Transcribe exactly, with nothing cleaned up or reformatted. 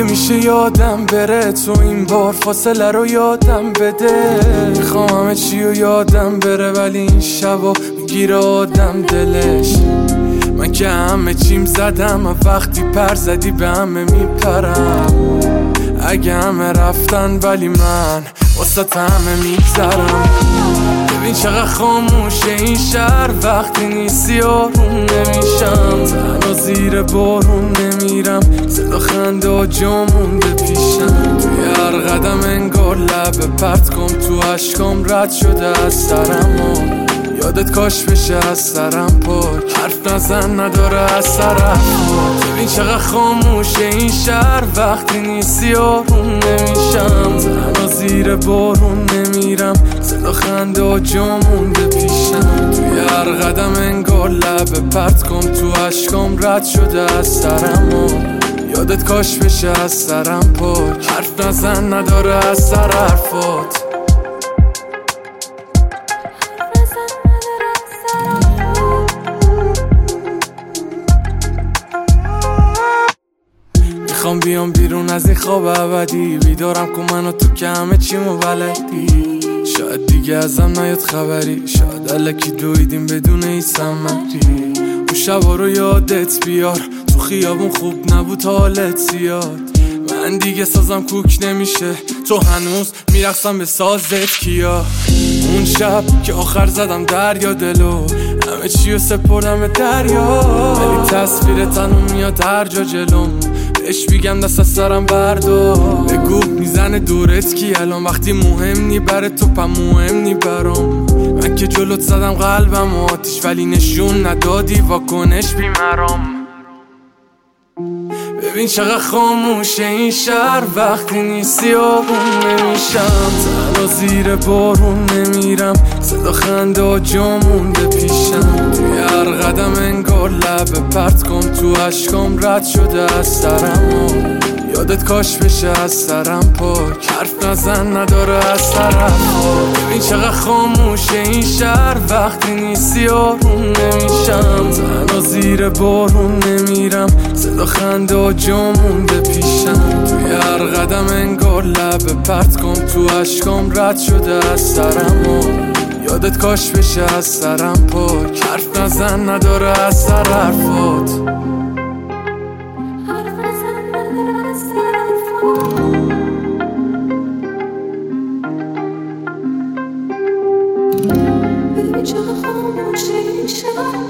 نمیشه یادم بره، تو این بار فاصله رو یادم بده. میخوام همه چی رو یادم بره ولی این شبا میگیره آدم دلش. من که همه چیم زدم و وقتی پر زدی به همه میپرم. اگه همه رفتن ولی من واسه همه میگذرم. ببین چقدر خاموشه این شهر وقتی نیستی آروم نمیشم. تنها زیر بارون نمیرم، صدا خنده ها جا مونده پیشم. توی هر قدم انگار لبه پرت کن تو عشقام رد شده از سرم و یادت کاش بشه از سرم پاک. حرف نزن نداره از طرف. ببین چقدر خاموشه این شهر وقتی نیستی آروم نمیشم. تنها زیر بارون نمیرم، صدا خنده ها جا مونده پیشم. توی هر قدم انگار لبه پرت کن تو عشقام رد شده از سرم و یادت کاش بشه از سرم پاک. حرف نزن نداره از طرفات. میخوام بیام بیرون از این خواب ابدی، بیدارم کن منو تو که همه چیمو بلدی. شاید دیگه ازم نیاد خبری، شاید الکی دویدیم بدون ای ثمری. اون شبا رو یادت بیار، تو خیابون خوب نبود حالت زیاد. من دیگه سازم کوک نمیشه، تو هنوز میرقصم به سازت کیا. اون شب که آخر زدم دریا دلو، همه چیو سپردم به دریا. ولی تصویر تنو میاد هر جا جلوم، بهش میگم دست از سرم بردار. بگو میزنه دورت کی الان وقتی مهم نی بره تو پا مهم نی برام. من که جلوت زدم قلبم آتیش ولی نشون ندادی واکنش بیمرام. ببین چقدر خاموشه این شهر وقتی نیستی آروم نمیشم. تنها زیر بارون نمیرم، صدا خنده ها جا مونده پیشم. توی هر قدم انگار لبه پرت کن تو عشقام رد شده از سرم و یادت کاش بشه از سرم پاک. حرف نزن نداره از طرف. ببین چقدر خاموشه این شهر وقتی نیستی آروم نمیشم. تنها زیر بارون نمیرم، صدا خنده ها جا مونده پیشم. توی هر قدم انگار لبه پرت کن تو عشقام رد شده از سرم و یادت کاش بشه از سرم پاک. حرف نزن نداره از طرفات. ببین چقدر خاموشه این شهر